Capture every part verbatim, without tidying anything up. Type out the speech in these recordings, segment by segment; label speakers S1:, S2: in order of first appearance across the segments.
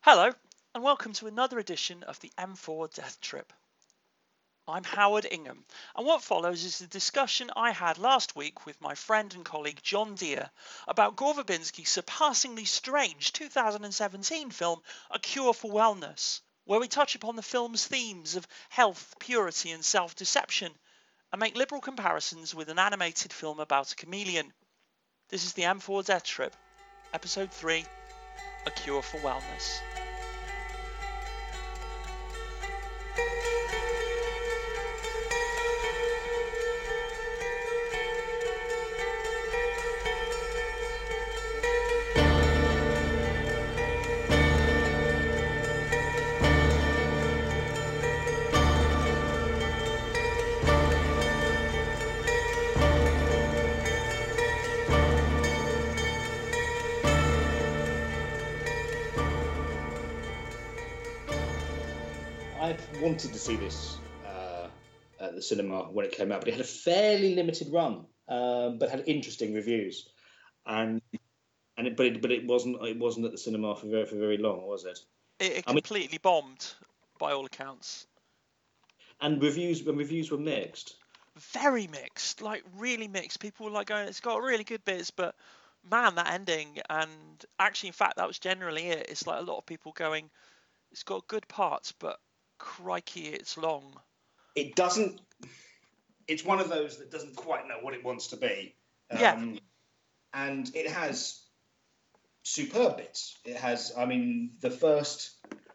S1: Hello, and welcome to another edition of the M four Death Trip. I'm Howard Ingham, and what follows is the discussion I had last week with my friend and colleague John Deere about Gore Verbinski's surpassingly strange two thousand seventeen film A Cure for Wellness, where we touch upon the film's themes of health, purity, and self-deception, and make liberal comparisons with an animated film about a chameleon. This is the M four Death Trip, Episode three, A Cure for Wellness.
S2: I've wanted to see this uh, at the cinema when it came out, but it had a fairly limited run, um, but had interesting reviews, and and it, but it, but it wasn't it wasn't at the cinema for very for very long, was it?
S1: It, it
S2: I mean,
S1: completely bombed, by all accounts.
S2: and reviews when reviews were mixed.
S1: Very mixed, like really mixed. People were like going, it's got really good bits, but man, that ending. And actually, in fact, that was generally it. It's like a lot of people going, it's got good parts, but crikey, it's long.
S2: It doesn't. It's one of those that doesn't quite know what it wants to be. Um,
S1: Yeah.
S2: And it has superb bits. It has, I mean, the first.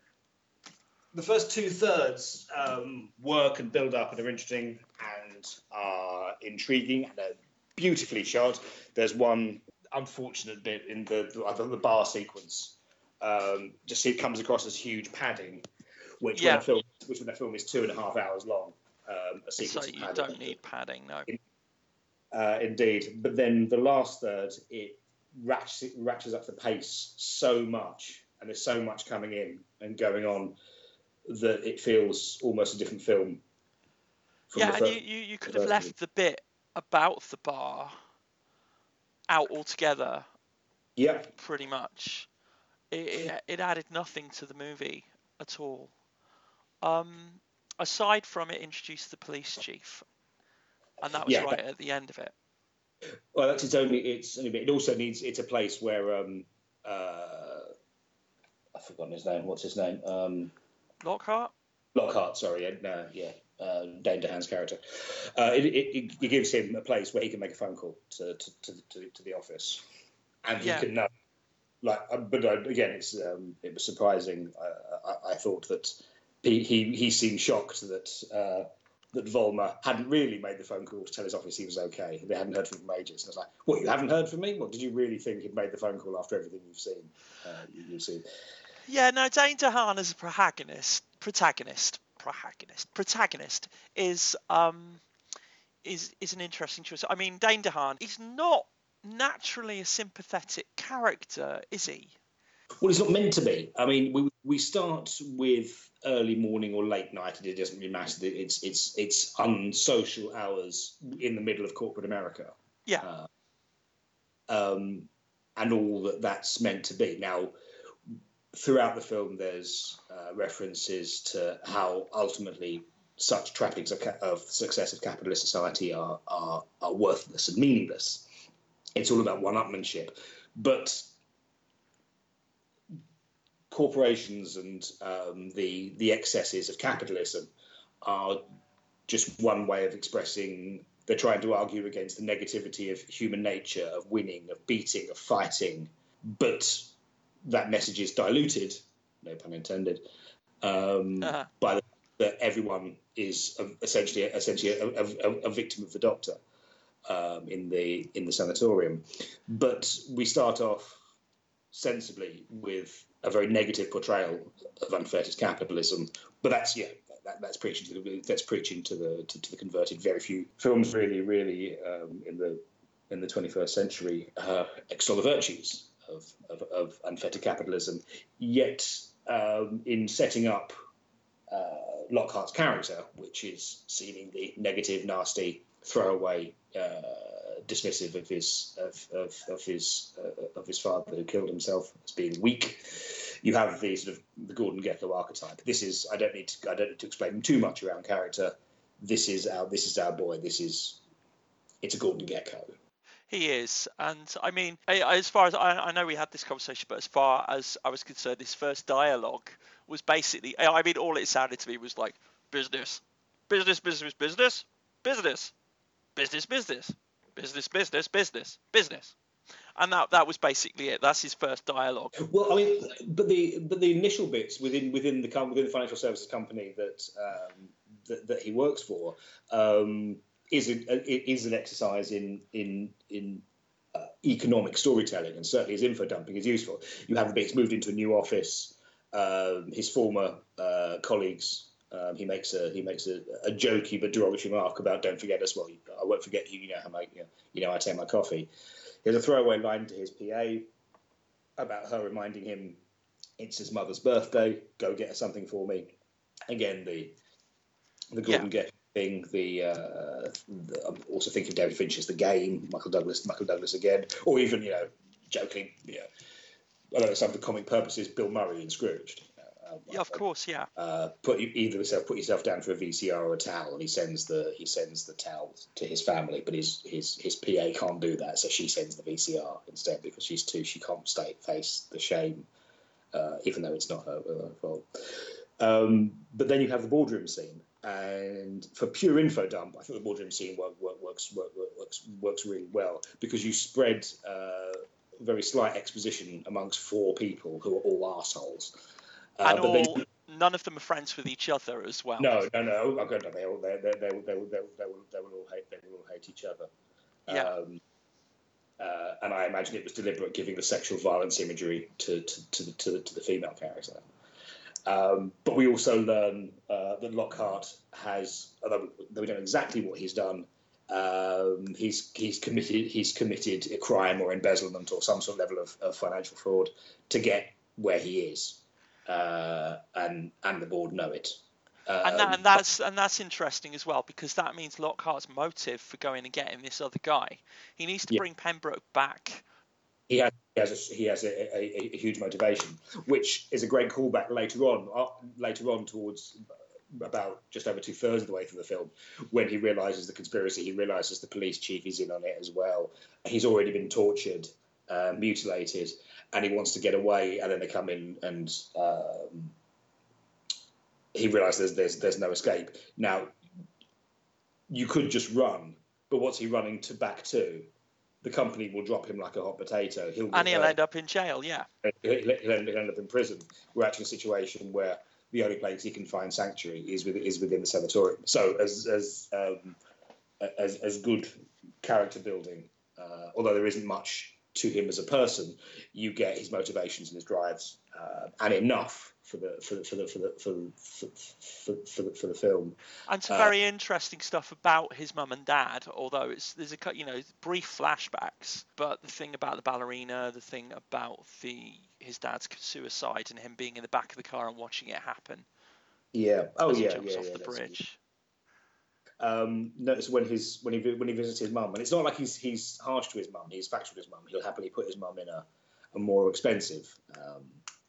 S2: The first two thirds um, work and build up and are interesting and are intriguing and are beautifully shot. There's one unfortunate bit in the the, the bar sequence. Um, just it comes across as huge padding, which
S1: Yeah.
S2: when a film which when a film is two and a half hours long, um, a
S1: So
S2: sequence of
S1: you
S2: padding.
S1: don't need padding, no.
S2: Uh, indeed, but then the last third it ratchets, ratchets up the pace so much, and there's so much coming in and going on, that it feels almost a different film.
S1: Yeah, and you, you, you could have left the bit about the bar out altogether.
S2: Yeah.
S1: Pretty much. It, it, it added nothing to the movie at all. Um, aside from it introduced the police chief, and that was
S2: Yeah,
S1: right
S2: that,
S1: at the end of it.
S2: Well, that's its only. It's only bit. It also needs. It's a place where um, uh, I've forgotten his name. What's his name? Um,
S1: Lockhart.
S2: Lockhart. Sorry. Uh, yeah. Uh, Dane DeHaan's character. Uh, it, it, it gives him a place where he can make a phone call to to, to, to, to the office, and
S1: Yeah.
S2: he can know. Like, but uh, again, it's um, it was surprising. I, I, I thought that he, he he seemed shocked that uh, that Volmer hadn't really made the phone call to tell his office he was okay. They hadn't heard from him for ages. And I was like, "What? You haven't heard from me? What? Did you really think he'd made the phone call after everything you've seen? Uh, you've seen?"
S1: Yeah. No, Dane DeHaan as a protagonist, protagonist, protagonist, protagonist is um is is an interesting choice. I mean, Dane DeHaan, he's not naturally a sympathetic character, is he?
S2: Well, it's not meant to be. I mean, we we start with early morning or late night, and it doesn't really matter. It's it's it's unsocial hours in the middle of corporate America.
S1: Yeah.
S2: Uh, um, and all that that's meant to be. Now, throughout the film, there's uh, references to how ultimately such trappings of, of success of capitalist society are, are are worthless and meaningless. It's all about one-upmanship, but corporations and um, the the excesses of capitalism are just one way of expressing. They're trying to argue against the negativity of human nature, of winning, of beating, of fighting, but that message is diluted, no pun intended, um, uh-huh. by the that everyone is essentially essentially a, a, a victim of the doctor um, in the in the sanatorium. But we start off sensibly with a very negative portrayal of unfairness capitalism. But that's yeah, that, that's preaching to the that's preaching to the to, to the converted. Very few films really really um, in the in the twenty-first century uh, extol the virtues of of, of unfettered capitalism. Yet um, in setting up Uh, Lockhart's character, which is seemingly negative, nasty, throwaway, uh, dismissive of his of of, of his uh, of his father who killed himself as being weak. you have the sort of the Gordon Gekko archetype. This is I don't need to I don't need to explain too much around character. This is our this is our boy. This is it's a Gordon Gekko.
S1: He is, and I mean, as far as I, I know, we had this conversation, but as far as I was concerned, his first dialogue was basically, I mean, all it sounded to me was like business, business, business, business, business, business, business, business, business, business, business, and that that was basically it. That's his first dialogue.
S2: Well, I mean, but the but the initial bits within within the within the financial services company that um, that, that he works for. Um, Is, a, is an exercise in in in uh, economic storytelling, and certainly as info dumping is useful. You have the bits moved into a new office. Um, his former uh, colleagues. Um, he makes a he makes a, a jokey but derogatory remark about "Don't forget us." Well, I won't forget you. You know how my you know, you know I take my coffee. There's a throwaway line to his P A about her reminding him it's his mother's birthday. Go get her something for me. Again, the the Gordon
S1: Yeah.
S2: Gekko thing. The, uh, the I'm also thinking of David Fincher's The Game, Michael Douglas, Michael Douglas again, or even you know, joking, you know, I don't know, some for comic purposes, Bill Murray in Scrooged. Uh,
S1: Yeah, of course, yeah.
S2: Uh, put you, either yourself, put yourself down for a V C R or a towel, and he sends the he sends the towel to his family, but his his his P A can't do that, so she sends the V C R instead because she's too she can't stay face the shame, uh, even though it's not her, her fault. Um, but then you have the boardroom scene. And for pure info dump, I think the boardroom scene work, work, works work, works works really well because you spread uh, very slight exposition amongst four people who are all assholes. Uh,
S1: and
S2: but
S1: all,
S2: then,
S1: none of them are friends with each other as well.
S2: no, no, no. Oh God, no, they all they they they they, they, they, they, will, they will all hate they will all hate each other.
S1: Yeah.
S2: Um, uh, and I imagine it was deliberate, giving the sexual violence imagery to to to the, to the, to the female character. Um, but we also learn uh, that Lockhart has, although we don't know exactly what he's done, um, he's he's committed he's committed a crime or embezzlement or some sort of level of, of financial fraud to get where he is, uh, and and the board know it. Um,
S1: and that and that's and that's interesting as well because that means Lockhart's motive for going and getting this other guy. He needs to
S2: yeah.
S1: bring Pembroke back.
S2: He has, he has, a, he has a, a, a huge motivation, which is a great callback later on, uh, later on towards about just over two thirds of the way through the film, when he realizes the conspiracy. He realizes the police chief is in on it as well. He's already been tortured, uh, mutilated, and he wants to get away. And then they come in, and um, he realizes there's, there's there's no escape. Now, you could just run, but what's he running to back to? The company will drop him like a hot potato. He'll
S1: And he'll
S2: hurt.
S1: end up in jail, yeah.
S2: He'll, he'll end up in prison. We're actually in a situation where the only place he can find sanctuary is with, is within the sanatorium. So as as um, as, as good character building, uh, although there isn't much to him as a person, you get his motivations and his drives, uh, and enough for the for the for the for the for for, for, for, the, for the film.
S1: And some
S2: Uh,
S1: very interesting stuff about his mum and dad. Although it's there's a cut, you know, brief flashbacks, but the thing about the ballerina, the thing about the his dad's suicide and him being in the back of the car and watching it happen.
S2: Yeah. Oh
S1: as he
S2: yeah.
S1: jumps
S2: yeah,
S1: off
S2: yeah,
S1: the
S2: that's-
S1: bridge.
S2: Um, notice when his when he when he visits his mum, and it's not like he's he's harsh to his mum. He's factual to his mum. He'll happily put his mum in a, a more expensive um,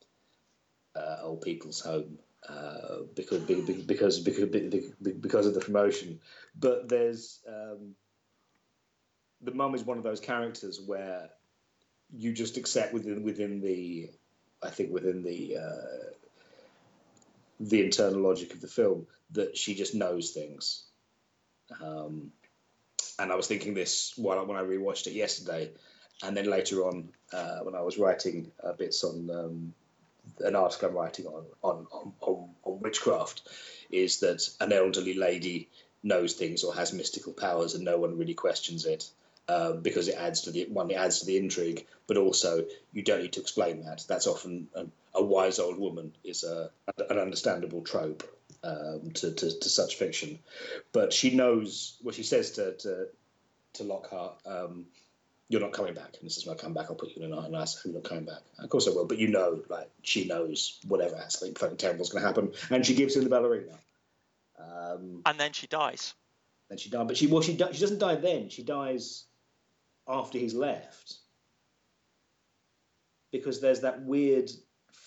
S2: uh, old people's home uh, because because because because of the promotion. But there's um, the mum is one of those characters where you just accept within within the I think within the uh, the internal logic of the film that she just knows things. Um, and I was thinking this while when I rewatched it yesterday, and then later on uh, when I was writing uh, bits on um, an article I'm writing on on, on on on witchcraft, is that an elderly lady knows things or has mystical powers, and no one really questions it uh, because it adds to the one, it adds to the intrigue, but also you don't need to explain that. That's often a, a wise old woman is a, an understandable trope. Um, to, to, to such fiction, but she knows what she says to to, to Lockhart. Um, you're not coming back, and this is when I come back. I'll put you in a nice home. You're not coming back. Of course I will, but you know, like she knows whatever something fucking terrible is going to happen, and she gives him the ballerina. Um,
S1: And then she dies.
S2: and she died, but she well she she doesn't die then. She dies after he's left, because there's that weird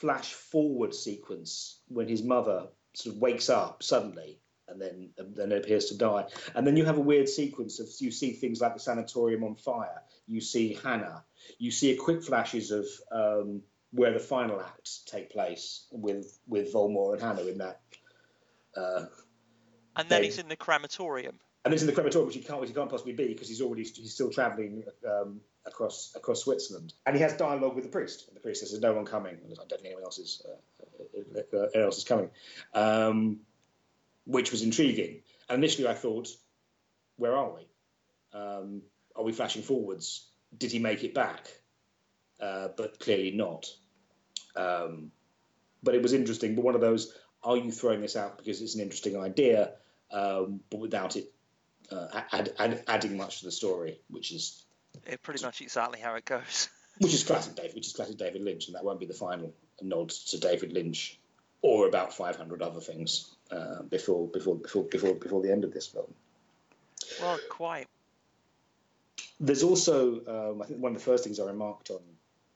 S2: flash forward sequence when his mother sort of wakes up suddenly and then and then appears to die. And then you have a weird sequence of, you see things like the sanatorium on fire. You see Hannah. You see a quick flashes of um, where the final acts take place with with Volmore and Hannah in that. Uh,
S1: and then
S2: bed.
S1: he's in the crematorium.
S2: And he's in the crematorium, which he can't, which he can't possibly be because he's already he's still travelling um, across across Switzerland. And he has dialogue with the priest. And the priest says, "There's no one coming. I don't think anyone else is uh, uh, anyone else is coming," um, which was intriguing. And initially, I thought, "Where are we? Um, are we flashing forwards? Did he make it back?" Uh, but clearly not. Um, but it was interesting. But one of those, are you throwing this out because it's an interesting idea, um, but without it uh, add, add, adding much to the story, which is
S1: it pretty much exactly how it goes.
S2: which is classic David, which is classic David Lynch, and that won't be the final nod to David Lynch or about five hundred other things uh, before before before before before the end of this film.
S1: Well, quite.
S2: There's also, um, I think, one of the first things I remarked on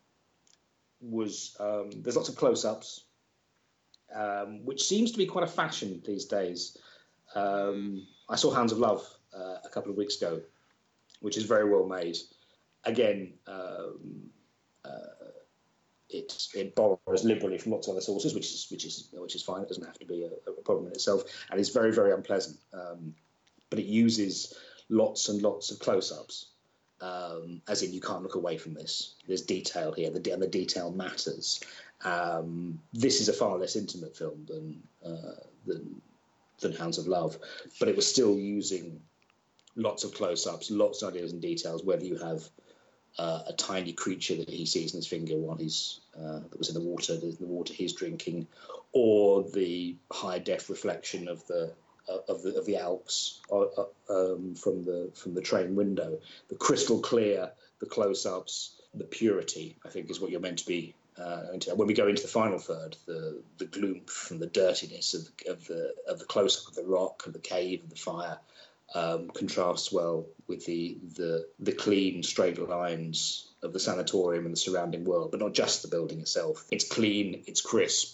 S2: was um, there's lots of close-ups, um, which seems to be quite a fashion these days. Um, I saw Hounds of Love uh, a couple of weeks ago, which is very well made. Again, um, uh, it it borrows liberally from lots of other sources, which is which is which is fine. It doesn't have to be a, a problem in itself, and it's very very unpleasant. Um, but it uses lots and lots of close-ups. Um, as in, you can't look away from this. There's detail here, the, and the detail matters. Um, this is a far less intimate film than uh, than than Hounds of Love, but it was still using lots of close-ups, lots of ideas and details. Whether you have uh, a tiny creature that he sees in his finger while he's uh, that was in the water, the, the water he's drinking, or the high-def reflection of the of the of the Alps uh, um, from the from the train window, the crystal clear, the close-ups, the purity, I think, is what you're meant to be. Uh, when we go into the final third, the the gloom and the dirtiness of, of the of the close-up of the rock and the cave and the fire um, contrasts well with the the the clean straight lines of the sanatorium and the surrounding world, but not just the building itself. It's clean, it's crisp.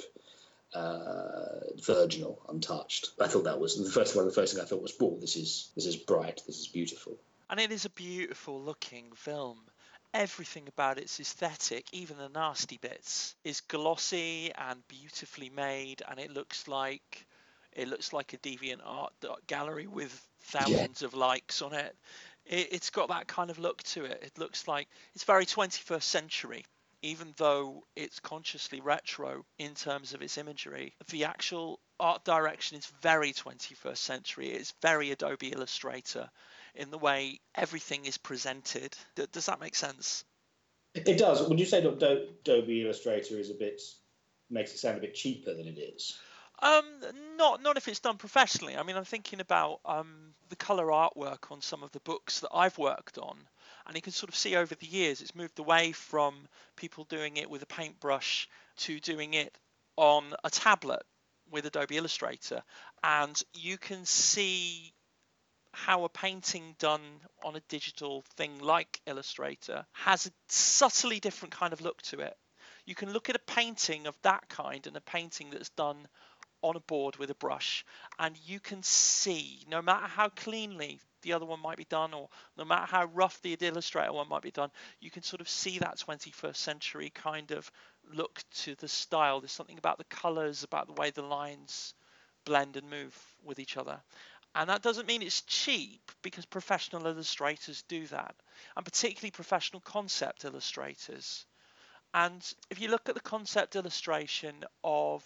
S2: Uh, virginal, untouched. I thought that was the first one. The first thing I thought was, "Whoa, this is this is bright. This is beautiful."
S1: And it is a beautiful looking film. Everything about it's aesthetic, even the nasty bits, is glossy and beautifully made, and it looks like it looks like a deviant art gallery with thousands yeah. of likes on it. it. It's got that kind of look to it. It looks like it's very twenty-first century. Even though it's consciously retro in terms of its imagery, the actual art direction is very twenty-first century. It's very Adobe Illustrator in the way everything is presented. Does that make sense?
S2: It does. Would you say that Adobe Illustrator is a bit makes it sound a bit cheaper than it is?
S1: Um, not not if it's done professionally. I mean, I'm thinking about um, the color artwork on some of the books that I've worked on. And you can sort of see over the years it's moved away from people doing it with a paintbrush to doing it on a tablet with Adobe Illustrator. And you can see how a painting done on a digital thing like Illustrator has a subtly different kind of look to it. You can look at a painting of that kind and a painting that's done on a board with a brush, and you can see, no matter how cleanly the other one might be done, or no matter how rough the Illustrator one might be done, you can sort of see that twenty-first century kind of look to the style. There's something about the colors, about the way the lines blend and move with each other. And that doesn't mean it's cheap, because professional illustrators do that, and particularly professional concept illustrators. And if you look at the concept illustration of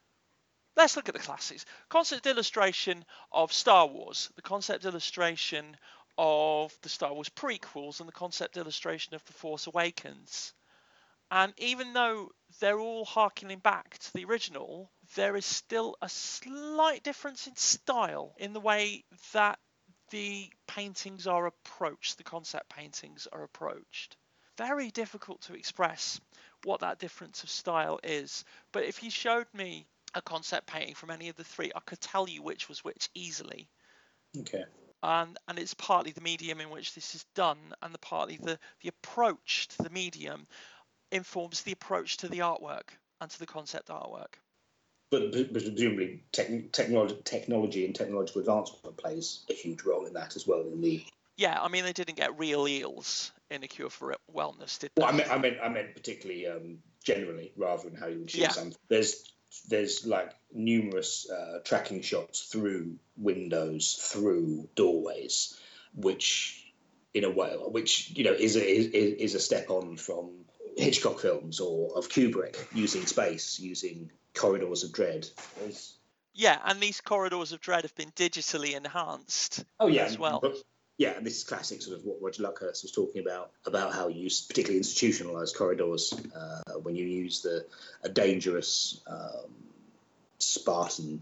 S1: Let's look at the classics. Concept illustration of Star Wars, the concept illustration of the Star Wars prequels, and the concept illustration of The Force Awakens. And even though they're all harkening back to the original, there is still a slight difference in style in the way that the paintings are approached, the concept paintings are approached. Very difficult to express what that difference of style is. But if you showed me a concept painting from any of the three, I could tell you which was which easily.
S2: Okay.
S1: And and it's partly the medium in which this is done, and the partly the the approach to the medium informs the approach to the artwork. and to the concept artwork.
S2: But, but presumably tech, technology, technology and technological advancement plays a huge role in that as well. In the
S1: yeah, I mean they didn't get real eels in A Cure for Wellness, did they?
S2: Well, I meant, I meant, I meant particularly um, generally, rather than how you would shoot
S1: yeah.
S2: something. There's, there's like numerous uh, tracking shots through windows, through doorways, which, in a way, which you know is a, is, is a step on from Hitchcock films or of Kubrick using space, using corridors of dread. There's...
S1: Yeah, and these corridors of dread have been digitally enhanced.
S2: Oh yeah,
S1: as well.
S2: But, yeah, and this is classic sort of what Roger Luckhurst was talking about, about how you use particularly institutionalised corridors uh, when you use the a dangerous um, Spartan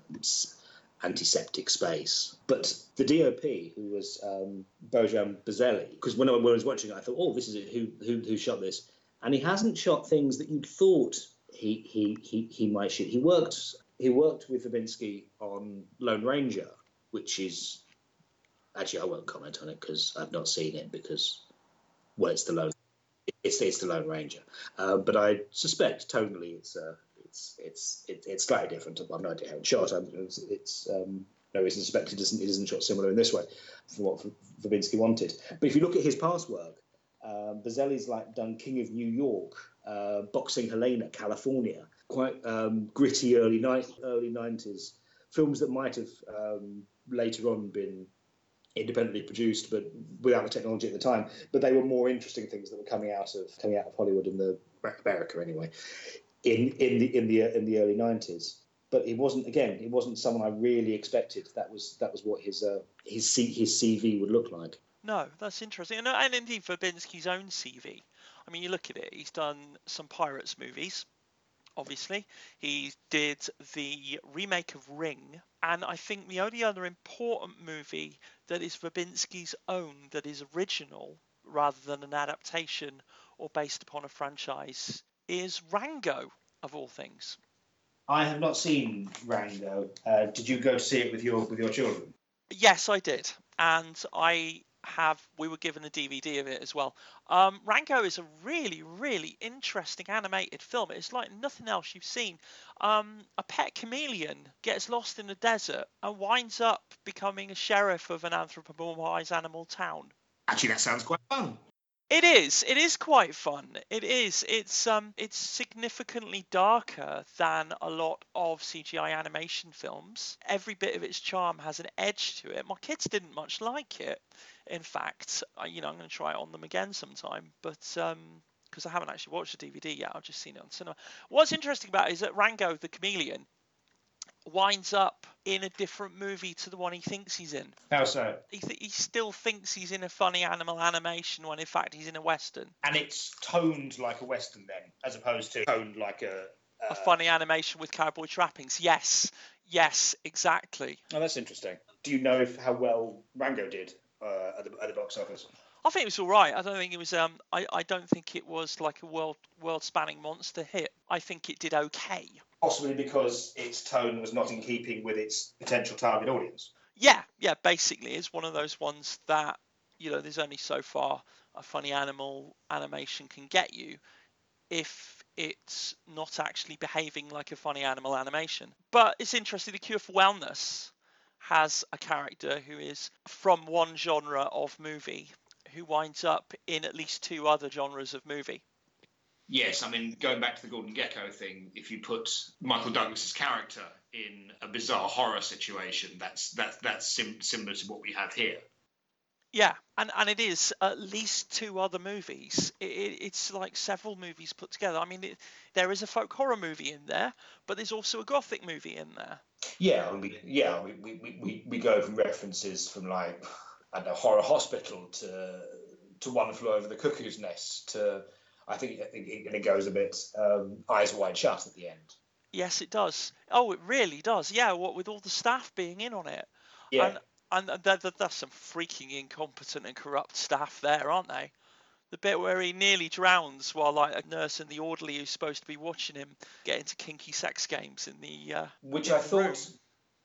S2: antiseptic space. But the D O P, who was um, Bojan Bazelli, because when I, when I was watching it, I thought, oh, this is it. Who, who who shot this? And he hasn't shot things that you'd thought he he he, he might shoot. He worked he worked with Verbinski on Lone Ranger, which is... Actually, I won't comment on it because I've not seen it because, well, it's the Lone, it's, it's the Lone Ranger. Uh, but I suspect tonally it's uh, it's it's it, it's slightly different. I've no idea how it's shot. I'm, it's, it's um, no reason to suspect it isn't it isn't shot similar in this way from what Verbinski wanted. But if you look at his past work, um, Bazelli's like done King of New York, uh, Boxing Helena, California, quite um, gritty early night early nineties films that might have um, later on been independently produced, but without the technology at the time. But they were more interesting things that were coming out of coming out of Hollywood in the America anyway, in in the in the in the early nineties. But it wasn't again. It wasn't someone I really expected. That was that was what his uh, his C, his C V would look like.
S1: No, that's interesting, and, and indeed Verbinski's own C V. I mean, you look at it. He's done some Pirates movies. Obviously, he did the remake of Ring, and I think the only other important movie that is Verbinski's own, that is original rather than an adaptation or based upon a franchise, is Rango, of all things.
S2: I have not seen Rango. Uh, did you go to see it with your with your children?
S1: Yes, I did, and I have we were given a D V D of it as well. Um, Rango is a really, really interesting animated film. It's like nothing else you've seen. Um, a pet chameleon gets lost in the desert and winds up becoming a sheriff of an anthropomorphized animal town.
S2: Actually, that sounds quite fun.
S1: It is. It is quite fun. It is. It's um. It's significantly darker than a lot of C G I animation films. Every bit of its charm has an edge to it. My kids didn't much like it. In fact, I, you know, I'm going to try it on them again sometime. But um, because I haven't actually watched the D V D yet, I've just seen it on cinema. What's interesting about it is that Rango the chameleon winds up in a different movie to the one he thinks he's in.
S2: How so?
S1: He, th- he still thinks he's in a funny animal animation when in fact he's in a western.
S2: And it's toned like a western then, as opposed to toned like a... Uh...
S1: A funny animation with cowboy trappings. Yes, yes, exactly.
S2: Oh, that's interesting. Do you know if how well Rango did uh, at, the, at the box office?
S1: I think it was all right. I don't think it was. Um, I, I don't think it was like a world world spanning monster hit. I think it did okay.
S2: Possibly because its tone was not in keeping with its potential target audience.
S1: Yeah, yeah. Basically, it's one of those ones that, you know, there's only so far a funny animal animation can get you if it's not actually behaving like a funny animal animation. But it's interesting. The Cure for Wellness has a character who is from one genre of movie who winds up in at least two other genres of movie.
S2: Yes, I mean, going back to the Gordon Gekko thing, if you put Michael Douglas's character in a bizarre horror situation, that's that's that's sim- similar to what we have here.
S1: Yeah, and, and it is at least two other movies. It, it, it's like several movies put together. I mean, it, there is a folk horror movie in there, but there's also a gothic movie in there.
S2: Yeah, I mean, we, yeah, we, we, we, we go from references from like I don't know, Horror Hospital to to One Flew Over the Cuckoo's Nest to I think I think it, it goes a bit um, Eyes Wide Shut at the end.
S1: Yes, it does. Oh, it really does. Yeah, what with all the staff being in on it.
S2: Yeah.
S1: And and there, there's some freaking incompetent and corrupt staff there, aren't they? The bit where he nearly drowns while like a nurse and the orderly who's supposed to be watching him get into kinky sex games in the uh,
S2: which
S1: in
S2: I
S1: the
S2: thought
S1: room.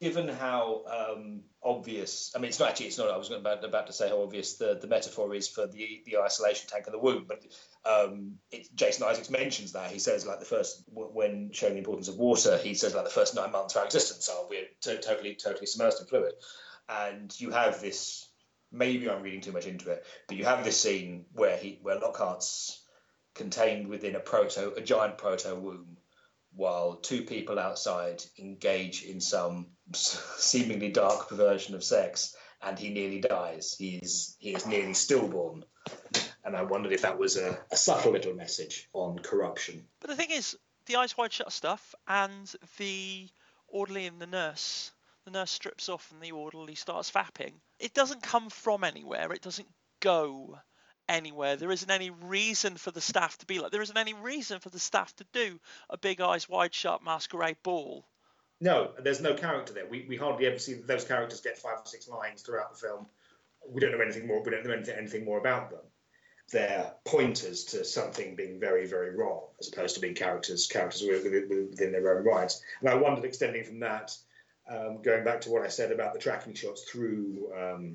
S2: given how um, obvious, I mean, it's not actually, it's not, I was about, about to say how obvious the, the metaphor is for the the isolation tank of the womb, but um, it, Jason Isaacs mentions that. He says, like, the first, when showing the importance of water, he says, like, the first nine months of our existence are we're to- totally, totally submersed in fluid. And you have this, maybe I'm reading too much into it, but you have this scene where he, where Lockhart's contained within a proto, a giant proto womb, while two people outside engage in some seemingly dark perversion of sex, and he nearly dies. He is he is nearly stillborn, and I wondered if that was a, a subtle little message on corruption.
S1: But the thing is, the eyes wide shut stuff and the orderly and the nurse, the nurse strips off and the orderly starts fapping. It doesn't come from anywhere. It doesn't go anywhere. There isn't any reason for the staff to be like. There isn't any reason for the staff to do a big eyes wide shut masquerade ball.
S2: No, there's no character there. We we hardly ever see those characters get five or six lines throughout the film. We don't know anything more. We don't know anything, anything more about them. They're pointers to something being very, very wrong, as opposed to being characters characters within, within their own rights. And I wondered, extending from that, um, going back to what I said about the tracking shots through um,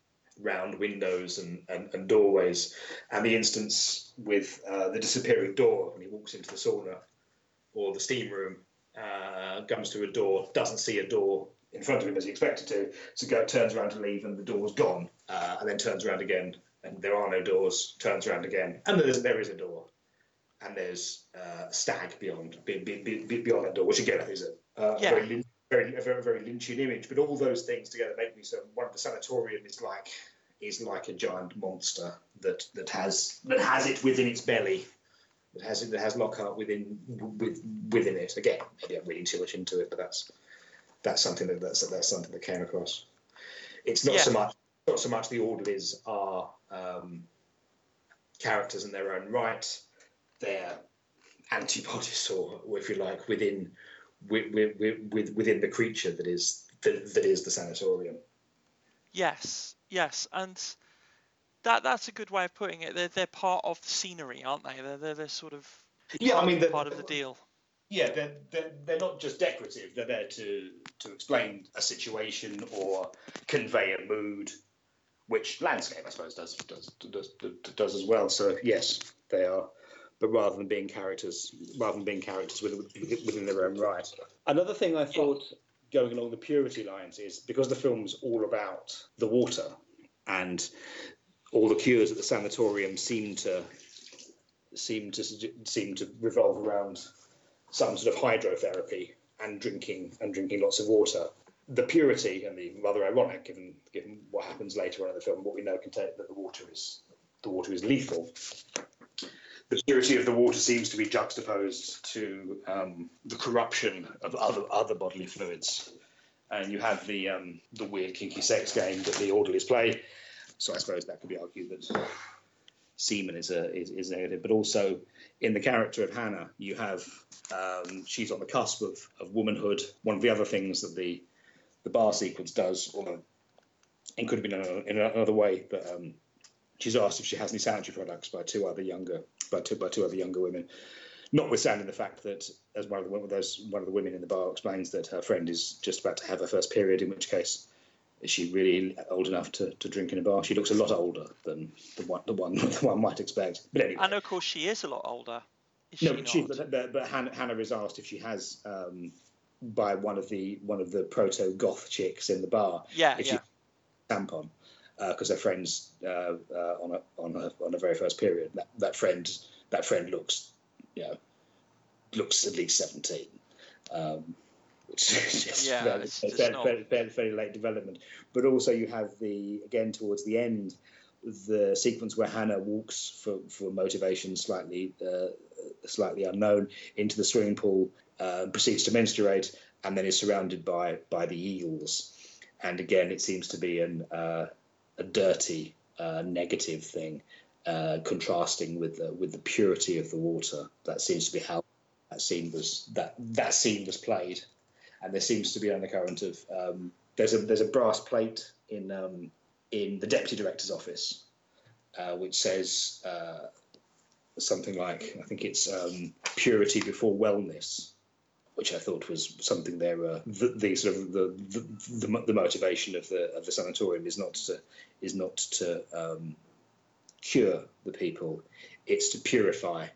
S2: round windows and, and, and doorways, and the instance with uh, the disappearing door when he walks into the sauna or the steam room, uh, comes to a door, doesn't see a door in front of him as he expected to, so go, turns around to leave and the door's gone, uh, and then turns around again and there are no doors, turns around again, and there's, there is a door, and there's uh, stag beyond be, be, be, beyond that door, which again is a, uh, yeah. a very, very, a very, very Lynchian image. But all those things together make me so. One, the sanatorium is like is like a giant monster that that has that has it within its belly, that has it that has Lockhart within with, within it. Again, maybe I'm reading too much into it, but that's that's something that that's that's something that came across. It's not yeah. so much not so much the orderlies are um, characters in their own right. They're antibodies, or if you like, within with, with, within the creature that is that, that is the sanatorium.
S1: Yes, yes, and that that's a good way of putting it. They're they're part of the scenery, aren't they? They're they're, they're sort of
S2: yeah. I mean,
S1: of, part of the deal.
S2: Yeah, they're, they're they're not just decorative. They're there to to explain a situation or convey a mood, which landscape, I suppose, does does does does as well. So yes, they are. But rather than being characters, rather than being characters within, within their own right. Another thing I thought, going along the purity lines, is because the film's all about the water, and all the cures at the sanatorium seem to seem to seem to revolve around some sort of hydrotherapy and drinking and drinking lots of water. The purity, and the rather ironic, given given what happens later on in the film, what we know can take that the water is the water is lethal. The purity of the water seems to be juxtaposed to um, the corruption of other other bodily fluids, and you have the um, the weird kinky sex game that the orderlies play. So I suppose that could be argued that semen is a is, is negative, but also in the character of Hannah, you have um, she's on the cusp of, of womanhood. One of the other things that the the bar sequence does, although it could have been in, in another way, but um, she's asked if she has any sanitary products by two other younger by two by two other younger women, notwithstanding the fact that, as one of the those one of the women in the bar explains, that her friend is just about to have her first period, in which case is she really old enough to, to drink in a bar? She looks a lot older than the one the one the one might expect. But anyway,
S1: and of course she is a lot older. Is
S2: no,
S1: she
S2: she,
S1: not?
S2: but, but, but Hannah, Hannah is asked if she has um, by one of the one of the proto goth chicks in the bar.
S1: Yeah,
S2: if
S1: yeah.
S2: She tampon. Because uh, her friend's uh, uh, on a on a on a very first period. That that friend that friend looks, you know, looks at least seventeen. Um, which is just
S1: yeah,
S2: fairly,
S1: it's just
S2: fairly,
S1: not...
S2: fairly, fairly, fairly late development. But also you have the again towards the end, the sequence where Hannah walks for, for motivation slightly uh, slightly unknown into the swimming pool, uh, proceeds to menstruate, and then is surrounded by by the eels. And again, it seems to be an uh, a dirty, uh, negative thing, uh, contrasting with the, with the purity of the water. That seems to be how that scene was that that scene was played, and there seems to be an undercurrent of um, there's a there's a brass plate in um, in the deputy director's office, uh, which says uh, something like, I think it's um, purity before wellness, which I thought was something there. Uh, the, the sort of the, the the the motivation of the of the sanatorium is not to is not to um, cure the people; it's to purify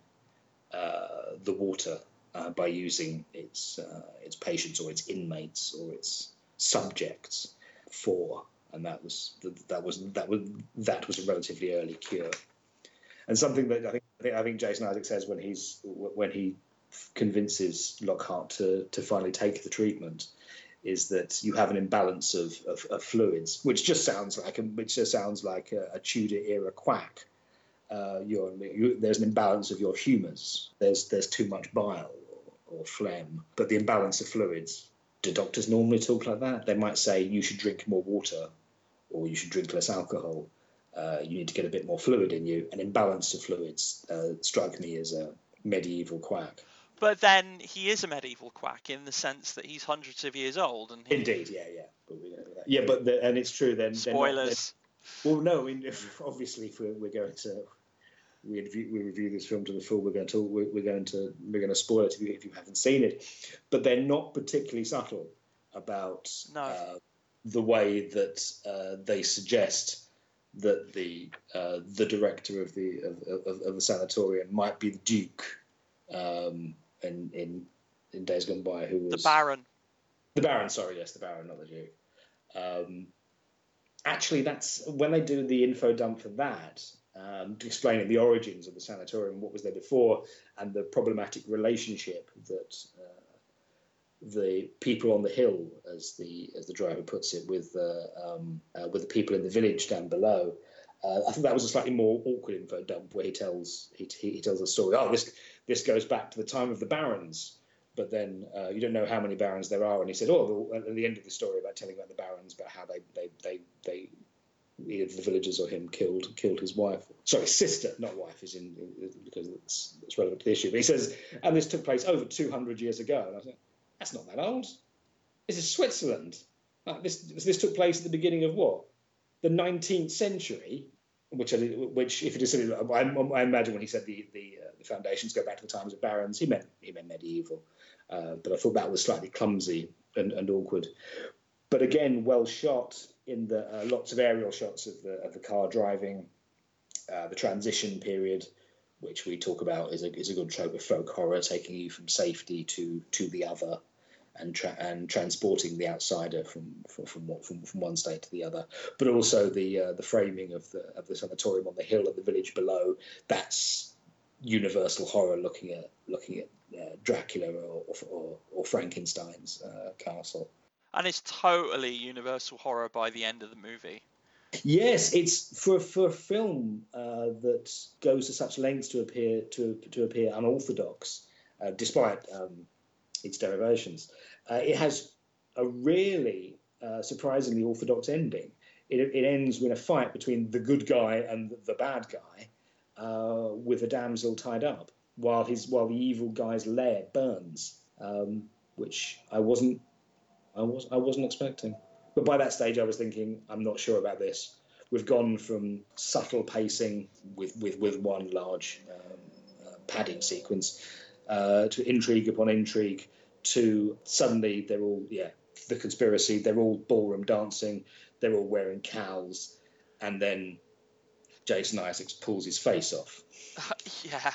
S2: uh, the water uh, by using its uh, its patients or its inmates or its subjects for, and that was that was that was that was a relatively early cure, and something that I think I think, I think Jason Isaac says when he's when he convinces Lockhart to to finally take the treatment is that you have an imbalance of, of, of fluids, which just sounds like a, which just sounds like a, a Tudor era quack. Uh, you're, you, there's an imbalance of your humours. There's there's too much bile or, or phlegm, but the imbalance of fluids. Do doctors normally talk like that? They might say you should drink more water, or you should drink less alcohol. Uh, you need to get a bit more fluid in you. An imbalance of fluids uh, strike me as a medieval quack.
S1: But then he is a medieval quack in the sense that he's hundreds of years old. And he...
S2: Indeed, yeah, yeah. But we know that. Yeah, but the, and it's true. Then
S1: spoilers.
S2: Not, well, no. I mean, if, obviously, if we're, we're going to we review, we review this film to the full, we're going to we're, we're going to we're going to spoil it if you, if you haven't seen it. But they're not particularly subtle about
S1: no.
S2: uh, the way that uh, they suggest that the uh, the director of the of, of, of the sanatorium might be the Duke. Um, In, in in days gone by, who was
S1: the Baron.
S2: The Baron, sorry, yes, the Baron, not the Duke. Um, actually, that's when they do the info dump for that, um, explaining the origins of the sanatorium, what was there before, and the problematic relationship that uh, the people on the hill, as the as the driver puts it, with uh, um, uh, with the people in the village down below. Uh, I think that was a slightly more awkward info dump where he tells he, he tells a story. Oh, this this goes back to the time of the barons, but then uh, you don't know how many barons there are. And he said, oh, the, at the end of the story about telling about the barons, about how they they they they either the villagers or him killed killed his wife. Sorry, sister, not wife, is in, in because it's, it's relevant to the issue. But he says, and this took place over two hundred years ago. And I said, that's not that old. This is Switzerland. Like this this took place at the beginning of what? The nineteenth century, which, which if it is, I, I imagine when he said the the, uh, the foundations go back to the times of barons, he meant he meant medieval. Uh, but I thought that was slightly clumsy and, and awkward. But again, well shot in the uh, lots of aerial shots of the of the car driving, uh, the transition period, which we talk about is a is a good trope of folk horror, taking you from safety to to the other. And, tra- and transporting the outsider from from from, from from one state to the other, but also the uh, the framing of the of the sanatorium on the hill and the village below. That's universal horror, looking at looking at uh, Dracula or or, or Frankenstein's uh, castle.
S1: And it's totally universal horror by the end of the movie.
S2: Yes, it's for for a film uh, that goes to such lengths to appear to to appear unorthodox, uh, despite. Um, its derivations. Uh, it has a really uh, surprisingly orthodox ending. It, it ends with a fight between the good guy and the bad guy, uh, with a damsel tied up, while his while the evil guy's lair burns, um, which I wasn't I was I wasn't expecting. But by that stage, I was thinking, I'm not sure about this. We've gone from subtle pacing with with, with one large um, uh, padding sequence. Uh, to intrigue upon intrigue, to suddenly they're all, yeah, the conspiracy, they're all ballroom dancing, they're all wearing cowls, and then Jason Isaacs pulls his face off.
S1: Uh, yeah.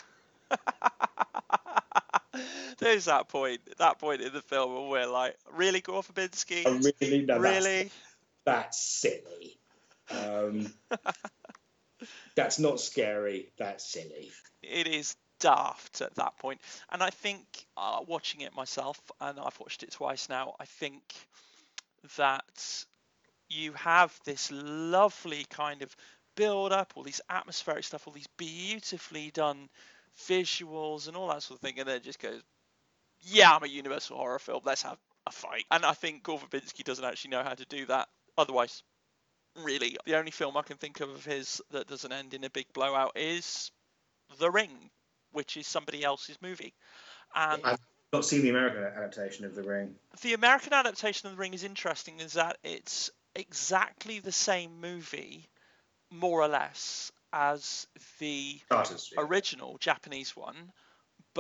S1: There's that point, that point in the film where we're like, really, Gore Verbinski?
S2: Oh, really? No,
S1: really?
S2: That's, that's silly. Um, that's not scary, that's silly.
S1: It is daft at that point. And I think uh, watching it myself, and I've watched it twice now, I think that you have this lovely kind of build up, all these atmospheric stuff, all these beautifully done visuals and all that sort of thing, and then it just goes, yeah, I'm a universal horror film, let's have a fight. And I think Gore Verbinski doesn't actually know how to do that otherwise. Really, the only film I can think of of his that doesn't end in a big blowout is The Ring, which is somebody else's movie. And
S2: I've not seen the American adaptation of The Ring.
S1: The American adaptation of The Ring is interesting, is that it's exactly the same movie, more or less, as the
S2: Artist, yeah.
S1: original Japanese one, but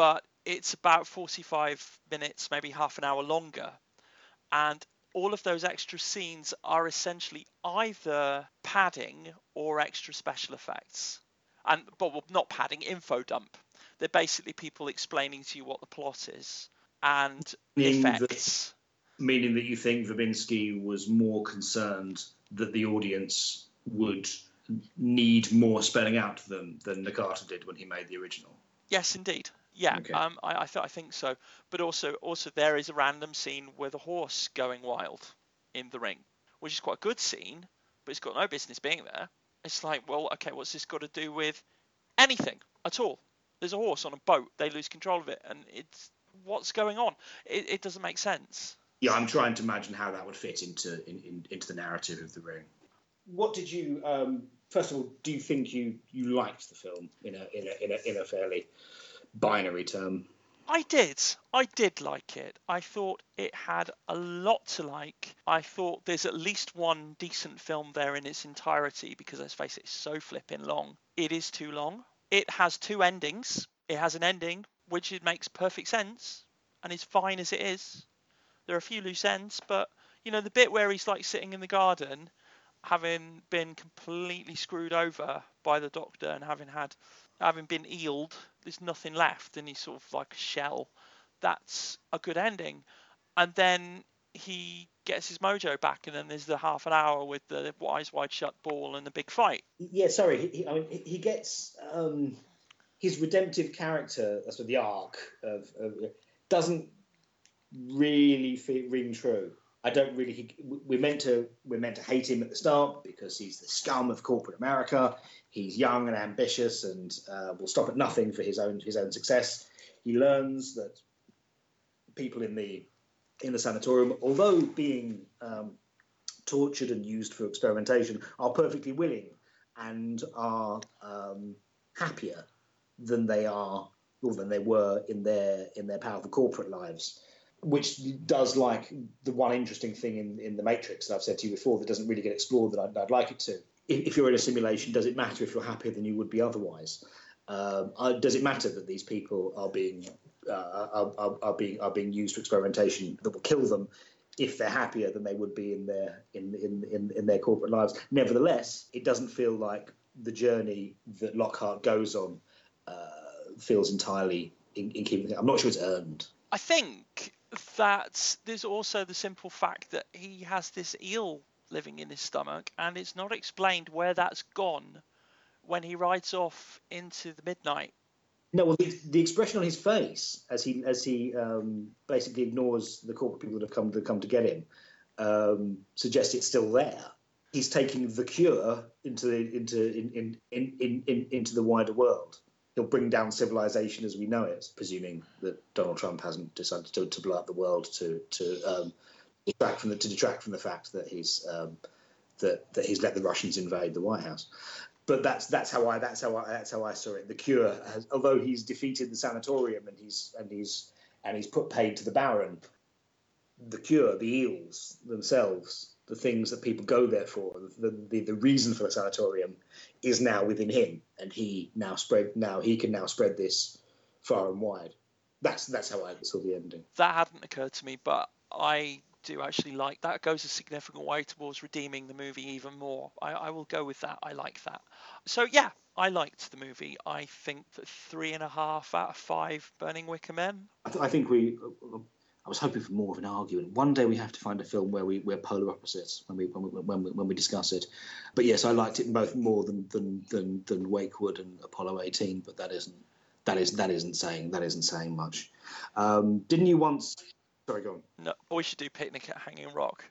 S1: it's about forty-five minutes, maybe half an hour longer. And all of those extra scenes are essentially either padding or extra special effects. And, but well, not padding, info dump. They're basically people explaining to you what the plot is and
S2: Meaning
S1: effects.
S2: That, meaning that you think Verbinski was more concerned that the audience would need more spelling out to them than Nakata did when he made the original.
S1: Yes, indeed. Yeah,
S2: okay.
S1: um, I, I, th- I think so. But also, also there is a random scene with a horse going wild in the ring, which is quite a good scene, but it's got no business being there. It's like, well, okay, what's this got to do with anything at all? There's a horse on a boat. They lose control of it, and it's what's going on? It, it doesn't make sense.
S2: Yeah, I'm trying to imagine how that would fit into in, in, into the narrative of the ring. What did you? Um, first of all, do you think you, you liked the film in a in a in a, in a fairly binary term?
S1: I did. I did like it. I thought it had a lot to like. I thought there's at least one decent film there in its entirety because, let's face it, it's so flipping long. It is too long. It has two endings. It has an ending which it makes perfect sense and is fine as it is. There are a few loose ends, but, you know, the bit where he's like sitting in the garden having been completely screwed over by the doctor and having had having been healed, there's nothing left and he's sort of like a shell. That's a good ending. And then he gets his mojo back, and then there's the half an hour with the eyes wide shut ball and the big fight.
S2: Yeah, sorry. He, he, I mean, he gets um, his redemptive character. That's what the arc of, of doesn't really fit, ring true. I don't really. He, we're meant to we're meant to hate him at the start because he's the scum of corporate America. He's young and ambitious and uh, will stop at nothing for his own his own success. He learns that people in the in the sanatorium, although being um, tortured and used for experimentation, are perfectly willing and are um, happier than they are or than they were in their in their powerful corporate lives. Which does like the one interesting thing in, in the Matrix that I've said to you before that doesn't really get explored that I'd, I'd like it to. If, if you're in a simulation, does it matter if you're happier than you would be otherwise? Um, uh, does it matter that these people are being uh, are, are, are being are being used for experimentation that will kill them if they're happier than they would be in their in in, in, in their corporate lives? Nevertheless, it doesn't feel like the journey that Lockhart goes on uh, feels entirely in, in keeping. I'm not sure it's earned.
S1: I think that there's also the simple fact that he has this eel living in his stomach, and it's not explained where that's gone when he rides off into the midnight.
S2: No, well, the, the expression on his face as he as he um, basically ignores the corporate people that have come to come to get him um, suggests it's still there. He's taking the cure into the, into in, in, in, in, in, into the wider world. He'll bring down civilization as we know it, presuming that Donald Trump hasn't decided to, to blow up the world to to um, detract from the to detract from the fact that he's um, that that he's let the Russians invade the White House. But that's that's how I that's how I that's how I saw it. The Cure, has, although he's defeated the sanatorium and he's and he's and he's put paid to the Baron, the Cure, the eels themselves, the things that people go there for, the, the the reason for the sanatorium is now within him, and he now spread now he can now spread this far and wide. That's that's how I saw the ending.
S1: That hadn't occurred to me, but I do actually like that. Goes a significant way towards redeeming the movie even more. I, I will go with that. I like that. So yeah, I liked the movie. I think that three and a half out of five Burning Wicker Men.
S2: I, th- I think we. I was hoping for more of an argument. One day we have to find a film where we we're polar opposites when we when we when we, when we discuss it. But yes, I liked it both more than than than, than Wakewood and Apollo eighteen. But that isn't that is that isn't saying that isn't saying much. Um, didn't you once? Sorry, go on.
S1: No, we should do Picnic at Hanging Rock.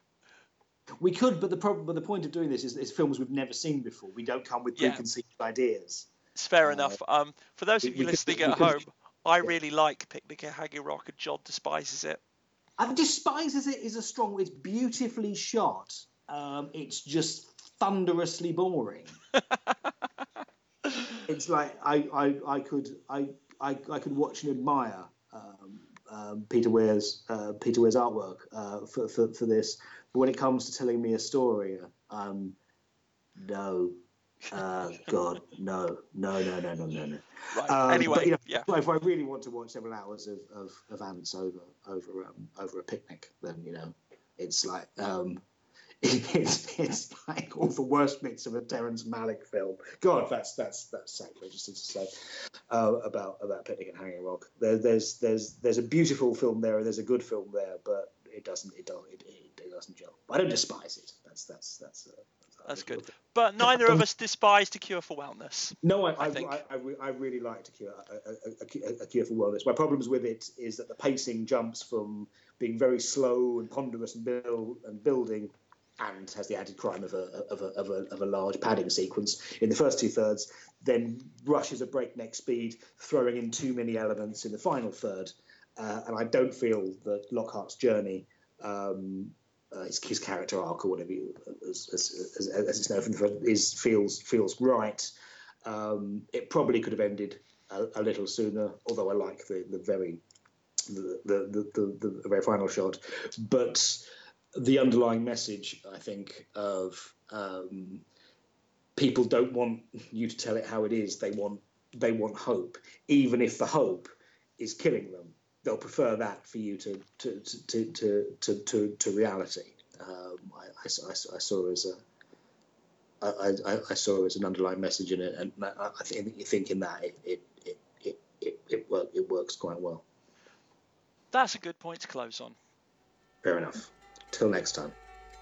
S2: We could, but the problem, but the point of doing this is, is films we've never seen before. We don't come with preconceived yeah. ideas.
S1: It's fair uh, enough. Um, for those of you listening could, at home, could, I yeah. really like Picnic at Hanging Rock, and John despises it.
S2: I despises it is a strong. It's beautifully shot. Um, it's just thunderously boring. It's like I, I, I could I, I, I could watch and admire um, um, Peter Weir's uh, Peter Weir's artwork uh, for, for for this. But when it comes to telling me a story, um, no. Uh, God, no, no, no, no, no, no, no.
S1: Right.
S2: Um,
S1: Anyway,
S2: but you know,
S1: yeah.
S2: if I really want to watch several hours of, of, of ants over over um, over a picnic, then you know, it's like um, it's it's like all the worst bits of a Terrence Malick film. God, that's that's that's sacrilegious to say uh, about about Picnic at Hanging Rock. There, there's there's there's a beautiful film there, and there's a good film there, but it doesn't it don't it, it, it doesn't gel. I don't despise it. That's that's that's. Uh,
S1: That's good. But neither of us despise To Cure for Wellness.
S2: No, I
S1: I
S2: I,
S1: think.
S2: I, I, I really like To Cure, a, a, a, a Cure for Wellness. My problems with it is that the pacing jumps from being very slow and ponderous and, build, and building, and has the added crime of a, of, a, of, a, of a large padding sequence in the first two thirds, then rushes at breakneck speed, throwing in too many elements in the final third. Uh, and I don't feel that Lockhart's journey, um, uh, his, his character arc or whatever, you, as, as, as, as it's known from the first, is feels feels right. Um, it probably could have ended a, a little sooner, although I like the, the very the the, the, the the very final shot. But the underlying message, I think, of um, people don't want you to tell it how it is. They want they want hope, even if the hope is killing them. They'll prefer that for you to to to to to, to, to reality. Um, I, I, I, I saw as a I, I, I saw as an underlying message in it, and I, I think you think in that it it it it it, it, work, it works quite well.
S1: That's a good point to close on.
S2: Fair enough. Till next time.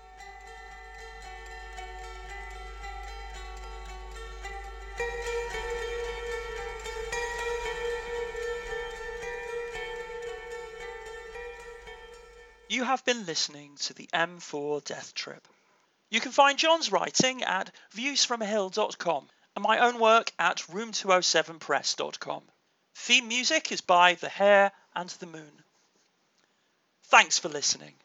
S1: You have been listening to the M four Death Trip. You can find John's writing at views from a hill dot com and my own work at room two oh seven press dot com. Theme music is by The Hare and the Moon. Thanks for listening.